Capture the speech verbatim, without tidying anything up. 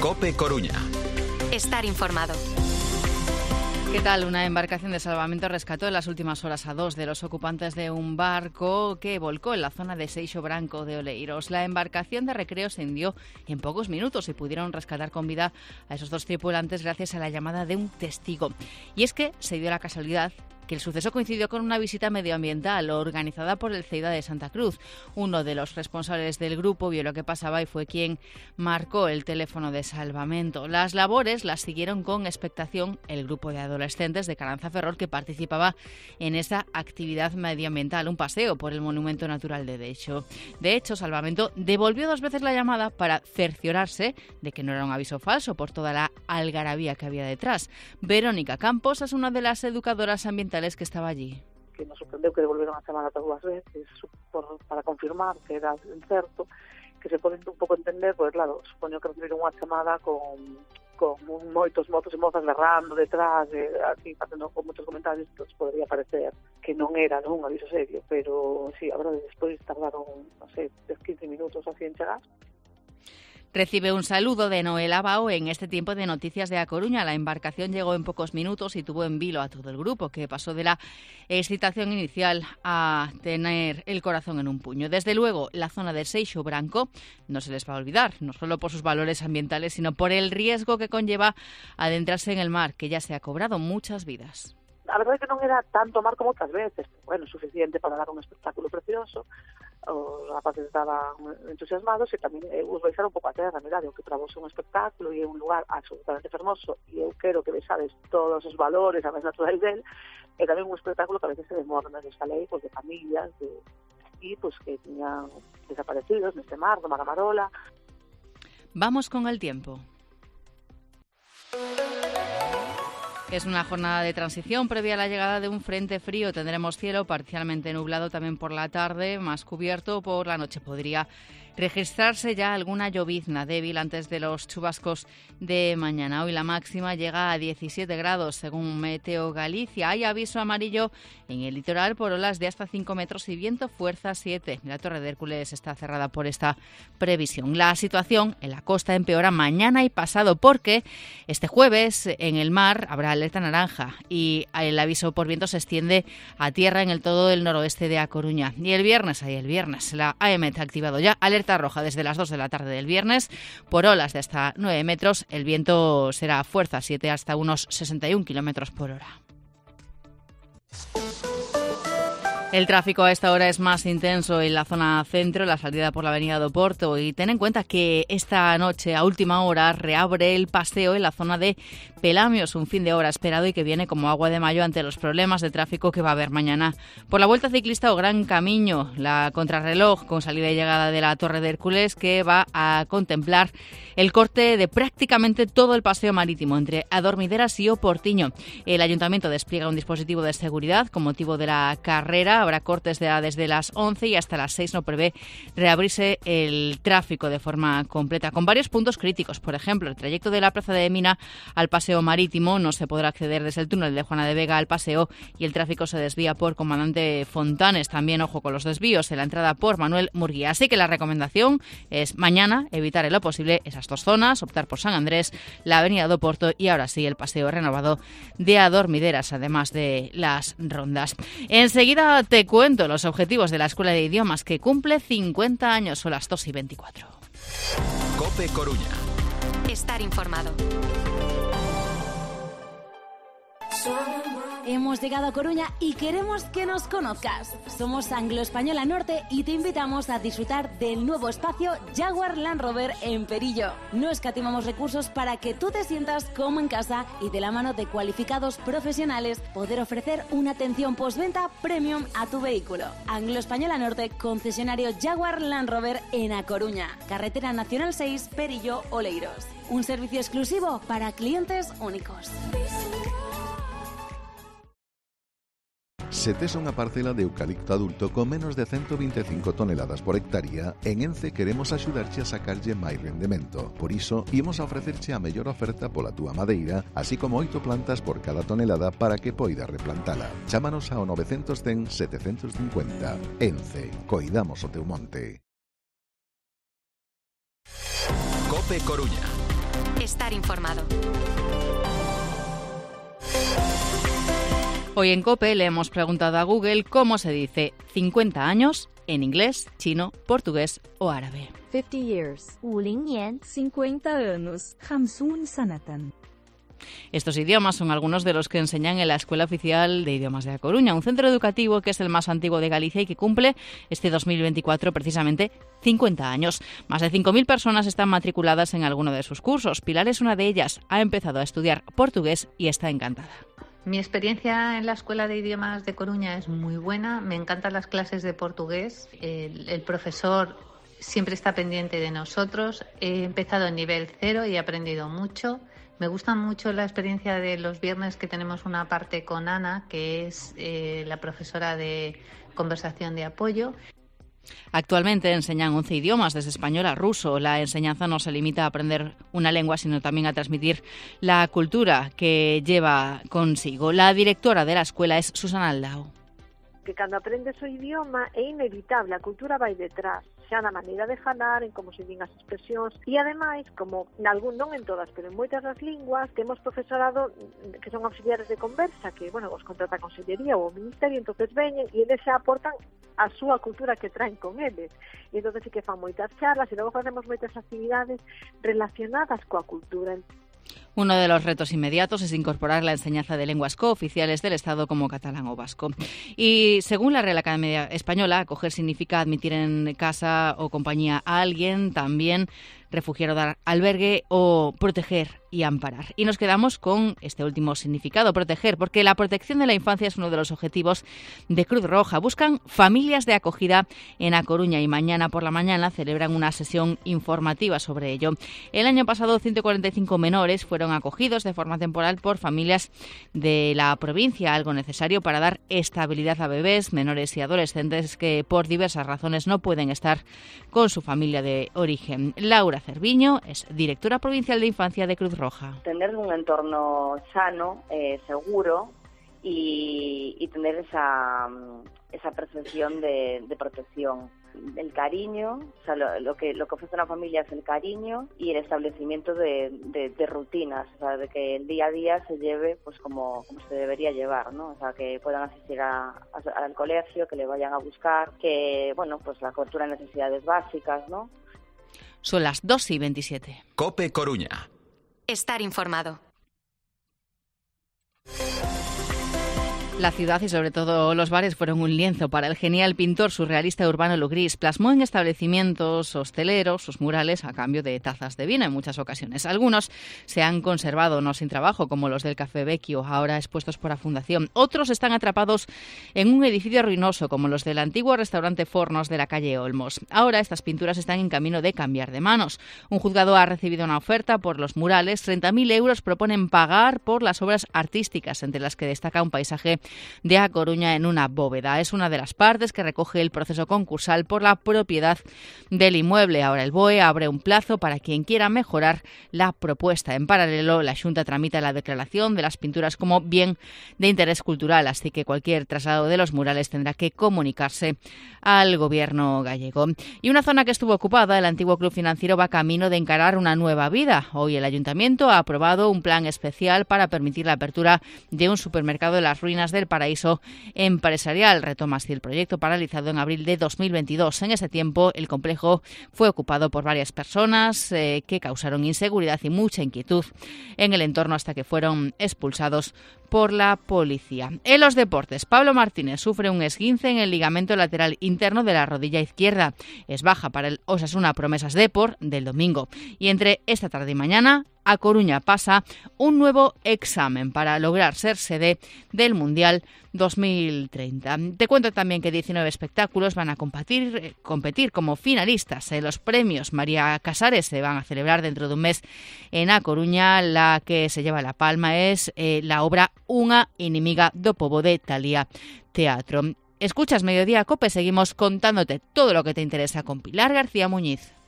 COPE Coruña. Estar informado. ¿Qué tal? Una embarcación de salvamento rescató en las últimas horas a dos de los ocupantes de un barco que volcó en la zona de Seixo Branco de Oleiros. La embarcación de recreo se hundió en pocos minutos y pudieron rescatar con vida a esos dos tripulantes gracias a la llamada de un testigo. Y es que se dio la casualidad que el suceso coincidió con una visita medioambiental organizada por el CEIDA de Santa Cruz. Uno de los responsables del grupo vio lo que pasaba y fue quien marcó el teléfono de salvamento. Las labores las siguieron con expectación el grupo de adolescentes de Caranza Ferrol que participaba en esa actividad medioambiental, un paseo por el Monumento Natural de Deixo. De hecho, Salvamento devolvió dos veces la llamada para cerciorarse de que no era un aviso falso por toda la algarabía que había detrás. Verónica Campos es una de las educadoras ambientales que estaba allí. Que nos sorprendeu que devolveron a chamada dúas veces por, para confirmar que era certo, que se pode un pouco entender, pois claro, supoño que recibiron unha chamada con, con moitos mozos e mozas berrando detrás, e, así, facendo con moitos comentarios, entón podría parecer que non era non, un aviso serio, pero sí, a verdade, despois tardaron, non sei, dez a quince minutos así en chegar. Recibe un saludo de Noel Abao en este tiempo de Noticias de A Coruña. La embarcación llegó en pocos minutos y tuvo en vilo a todo el grupo, que pasó de la excitación inicial a tener el corazón en un puño. Desde luego, la zona de Seixo Branco no se les va a olvidar, no solo por sus valores ambientales, sino por el riesgo que conlleva adentrarse en el mar, que ya se ha cobrado muchas vidas. A verdade é que non era tanto mar como outras veces, bueno, suficiente para dar un espectáculo precioso. Os rapaces estaban entusiasmados e tamén eh, os baixaron un pouco a terra, mirade, o que para vos é un espectáculo e é un lugar absolutamente fermoso e eu quero que vexades todos os valores a máis naturais del, e tamén un espectáculo que a veces se demorna nesta lei, pois, de familias de, e pois, que tiñan desaparecidos neste mar, do Mar Amarola. Vamos con el tiempo. Es una jornada de transición previa a la llegada de un frente frío. Tendremos cielo parcialmente nublado también por la tarde, más cubierto. Por la noche podría registrarse ya alguna llovizna débil antes de los chubascos de mañana. Hoy la máxima llega a diecisiete grados según Meteo Galicia. Hay aviso amarillo en el litoral por olas de hasta cinco metros y viento fuerza siete. La Torre de Hércules está cerrada por esta previsión. La situación en la costa empeora mañana y pasado porque este jueves en el mar habrá alerta naranja y el aviso por viento se extiende a tierra en el todo el noroeste de A Coruña. Y el viernes, ahí el viernes, la A E M E T ha activado ya alerta roja desde las dos de la tarde del viernes por olas de hasta nueve metros. El viento será fuerza siete hasta unos sesenta y un kilómetros por hora. El tráfico a esta hora es más intenso en la zona centro, la salida por la avenida do Porto, y ten en cuenta que esta noche a última hora reabre el paseo en la zona de Pelamios, un fin de hora esperado y que viene como agua de mayo ante los problemas de tráfico que va a haber mañana. Por la Vuelta Ciclista o Gran Camiño, la contrarreloj con salida y llegada de la Torre de Hércules, que va a contemplar el corte de prácticamente todo el paseo marítimo entre Adormideras y O Portiño. El Ayuntamiento despliega un dispositivo de seguridad con motivo de la carrera. Habrá cortes de desde las once y hasta las seis no prevé reabrirse el tráfico de forma completa, con varios puntos críticos. Por ejemplo, el trayecto de la Plaza de Mina al Paseo Marítimo no se podrá acceder desde el túnel de Juana de Vega al paseo y el tráfico se desvía por Comandante Fontanes. También ojo con los desvíos en la entrada por Manuel Murguía. Así que la recomendación es mañana evitar en lo posible esas dos zonas, optar por San Andrés, la Avenida do Porto y ahora sí el paseo renovado de Adormideras, además de las rondas. Enseguida te cuento los objetivos de la Escuela de Idiomas que cumple cincuenta años. Son las dos y veinticuatro. COPE Coruña. Estar informado. Hemos llegado a Coruña y queremos que nos conozcas. Somos Anglo Española Norte y te invitamos a disfrutar del nuevo espacio Jaguar Land Rover en Perillo. No escatimamos recursos para que tú te sientas como en casa y de la mano de cualificados profesionales poder ofrecer una atención postventa premium a tu vehículo. Anglo Española Norte, concesionario Jaguar Land Rover en A Coruña. Carretera Nacional seis, Perillo, Oleiros. Un servicio exclusivo para clientes únicos. Se tes unha parcela de eucalipto adulto con menos de ciento veinticinco toneladas por hectárea, en Ence queremos axudarche a sacarlle máis rendemento. Por iso, imos a ofrecerche a mellor oferta pola túa madeira, así como oito plantas por cada tonelada para que poidas replantala. Chámanos ao nove cero cero, sete cinco cero. Ence, coidamos o teu monte. COPE Coruña. Estar informado. Hoy en COPE le hemos preguntado a Google cómo se dice cincuenta años en inglés, chino, portugués o árabe. cincuenta years. cincuenta años. خمسون سنة. Estos idiomas son algunos de los que enseñan en la Escuela Oficial de Idiomas de A Coruña, un centro educativo que es el más antiguo de Galicia y que cumple este dos mil veinticuatro precisamente cincuenta años. Más de cinco mil personas están matriculadas en alguno de sus cursos. Pilar es una de ellas. Ha empezado a estudiar portugués y está encantada. Mi experiencia en la Escuela de Idiomas de Coruña es muy buena. Me encantan las clases de portugués. El, el profesor siempre está pendiente de nosotros. He empezado en nivel cero y he aprendido mucho. Me gusta mucho la experiencia de los viernes que tenemos una parte con Ana, que es eh, la profesora de conversación de apoyo. Actualmente enseñan once idiomas, desde español a ruso. La enseñanza no se limita a aprender una lengua, sino también a transmitir la cultura que lleva consigo. La directora de la escuela es Susana Aldao. Que cando aprendes o idioma é inevitable, a cultura vai detrás, xa na maneira de falar, en como se din as expresións, e ademais, como nalgún, non en todas, pero en moitas das linguas, temos profesorado que son auxiliares de conversa, que, bueno, os contrata a Consellería ou o Ministerio, entonces veñen e eles xa aportan a súa cultura que traen con eles. E entonces sí que fan moitas charlas e logo facemos moitas actividades relacionadas coa cultura. Uno de los retos inmediatos es incorporar la enseñanza de lenguas cooficiales del Estado como catalán o vasco. Y según la Real Academia Española, acoger significa admitir en casa o compañía a alguien, también refugiar o dar albergue o proteger y amparar. Y nos quedamos con este último significado, proteger, porque la protección de la infancia es uno de los objetivos de Cruz Roja. Buscan familias de acogida en A Coruña y mañana por la mañana celebran una sesión informativa sobre ello. El año pasado ciento cuarenta y cinco menores fueron acogidos de forma temporal por familias de la provincia, algo necesario para dar estabilidad a bebés, menores y adolescentes que por diversas razones no pueden estar con su familia de origen. Laura Cerviño es directora provincial de Infancia de Cruz Roja. Tener un entorno sano, eh, seguro y, y tener esa, esa percepción de, de protección. El cariño, o sea, lo, lo, que, lo que ofrece una familia es el cariño y el establecimiento de, de, de rutinas, o sea, de que el día a día se lleve pues como, como se debería llevar, ¿no? O sea, que puedan asistir a, a, al colegio, que le vayan a buscar, que, bueno, pues la cobertura de necesidades básicas, ¿no? Son las dos y veintisiete. COPE Coruña. Estar informado. La ciudad y sobre todo los bares fueron un lienzo para el genial pintor surrealista Urbano Lugris. Plasmó en establecimientos hosteleros sus murales a cambio de tazas de vino en muchas ocasiones. Algunos se han conservado no sin trabajo, como los del Café Vecchio, ahora expuestos por la Fundación. Otros están atrapados en un edificio ruinoso, como los del antiguo restaurante Fornos de la calle Olmos. Ahora estas pinturas están en camino de cambiar de manos. Un juzgado ha recibido una oferta por los murales. treinta mil euros proponen pagar por las obras artísticas, entre las que destaca un paisaje de A Coruña en una bóveda. Es una de las partes que recoge el proceso concursal por la propiedad del inmueble. Ahora el B O E abre un plazo para quien quiera mejorar la propuesta. En paralelo, la Xunta tramita la declaración de las pinturas como bien de interés cultural, así que cualquier traslado de los murales tendrá que comunicarse al gobierno gallego. Y una zona que estuvo ocupada, el antiguo club financiero, va camino de encarar una nueva vida. Hoy el ayuntamiento ha aprobado un plan especial para permitir la apertura de un supermercado en las ruinas del paraíso empresarial. Retoma así el proyecto paralizado en abril de dos mil veintidós. En ese tiempo el complejo fue ocupado por varias personas eh, que causaron inseguridad y mucha inquietud en el entorno hasta que fueron expulsados por la policía. En los deportes, Pablo Martínez sufre un esguince en el ligamento lateral interno de la rodilla izquierda. Es baja para el Osasuna Promesas Depor del domingo. Y entre esta tarde y mañana, A Coruña pasa un nuevo examen para lograr ser sede del Mundial dos mil treinta. Te cuento también que diecinueve espectáculos van a competir, competir como finalistas en los premios María Casares. Se van a celebrar dentro de un mes en A Coruña. La que se lleva la palma es eh, la obra Unha inimiga do povo de Thalía Teatro. Escuchas Mediodía Cope, seguimos contándote todo lo que te interesa con Pilar García Muñiz.